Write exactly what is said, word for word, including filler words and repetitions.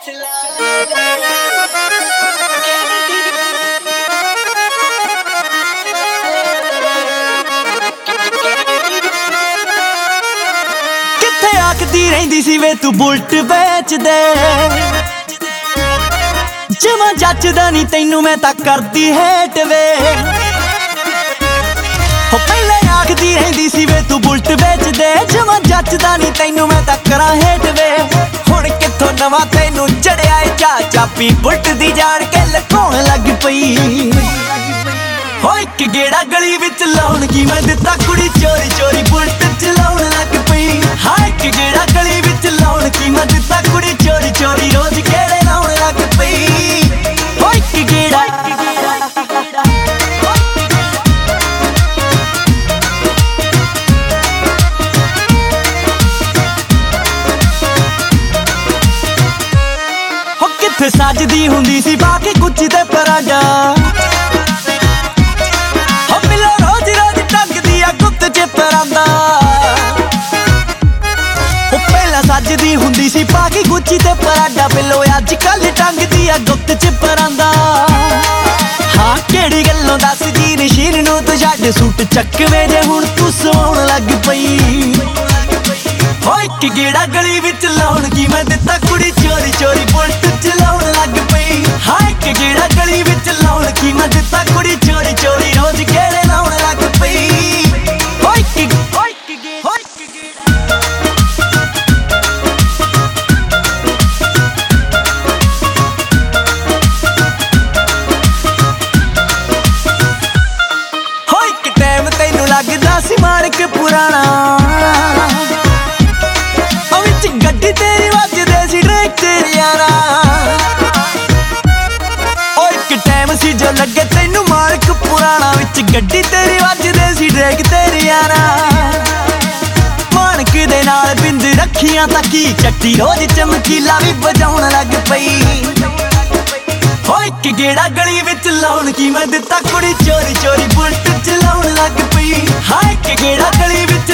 किथे आखदी रहिंदी सी वे तू बुलट बेच दे जमा जचदा नी तैनू मैं तां करदी हेट वे हो पहले आखदी रहिंदी सी वे तू बुलट बेच दे जमा जचदा नी तैनू मैं तां करां हेट वे हुण कित्थों नवां तैनू चढ़िया ए चा चापी बुलट दी जान के लकोण लग पई हो इक गेड़ा गली विच लाउण की मैं दित्ता कुड़ी चोरी चोरी बुलट चलाउण लग पई हां इक गेड़ा गली विच लाउण की मैं दित्ता कुड़ी चोरी चोरी रोज गेड़े लाउण लग पई हो इक गेड़ा हो किथे सजदी हुंदी सी बाकी कुछ ते परांडा सजदी हुंदी सी पाकी गुच्ची ते पराडा पिलो अज कल टंगदी आ गुप्त च परांदा हाँ केड़ी गल्लों दस जीन शीर नूं तू छड्ड सूट चकवे जे हुण तू सोण लग पई हो इक गेड़ा गली विच लाउण की मैं दित्ता कुड़ी चोरी चोरी बुलट चलाउण लग पई हाँ इक गेड़ा गली विच लाउण की मैं दित्ता कुड़ी चोरी चोरी रोज गेड़े लाउण लग पई हो इक हो इक गेड़ा लगदा सी माणक पुराना विच गड्डी तेरी वजदे सी ट्रैक तेरी यारा ओ इक टाइम सी जो लगे तैनू माणक पुराना विच गड्डी तेरी वजदे सी ट्रैक तेरी यारा माणक दे नाल बिंद रखियां तां की चट्टी रोज चमकीला भी बजाउण लग पई हो इक गेड़ा गली विच लाउण की मैं दित्ता कुड़ी चोरी चोरी बुलट चलाउण लग पई हाँ इक गेड़ा गली विच